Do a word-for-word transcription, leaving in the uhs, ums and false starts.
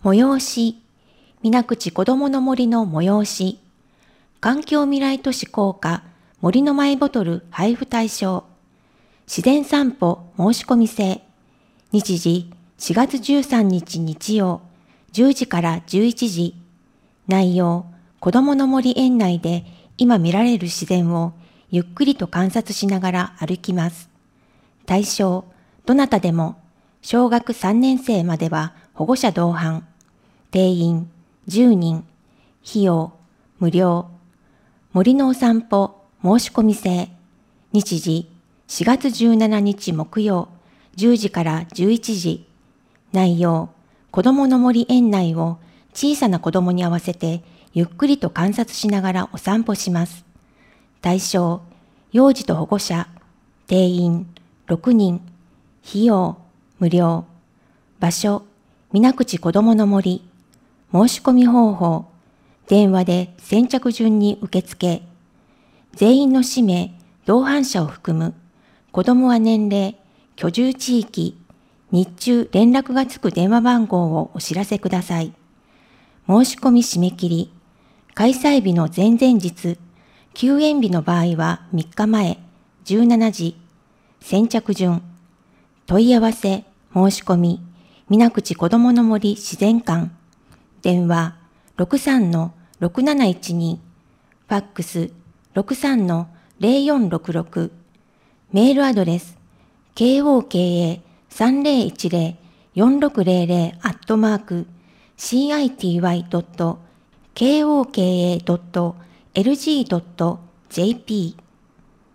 催し、水口こどもの森の催し、環境未来都市効果森のマイボトル配布対象、自然散歩申し込み制、日時しがつじゅうさんにち日曜じゅうじからじゅういちじ、内容、こどもの森園内で今見られる自然をゆっくりと観察しながら歩きます。対象、どなたでも、小学さんねん生までは保護者同伴、定員じゅうにん、費用無料、森のお散歩申し込み制、日時しがつじゅうしちにち木曜じゅうじからじゅういちじ、内容、こどもの森園内を小さな子供に合わせてゆっくりと観察しながらお散歩します。対象、幼児と保護者、定員ろくにん、費用無料、場所、水口こどもの森、申し込み方法、電話で先着順に受付、全員の氏名、同伴者を含む、子どもは年齢、居住地域、日中連絡がつく電話番号をお知らせください。申し込み締め切り、開催日の前々日、休園日の場合はみっかまえじゅうしちじ、先着順、問い合わせ、申し込み、水口こどもの森自然館、電話 ろくさんのろくなないちに、ファックス ろくさんのぜろよんろくろく、メールアドレス ケーオーケーエーさんぜろいちぜろよんろくぜろぜろ アットマーク シーアイティーワイドットケーオーケーエードットエルジードットジェーピー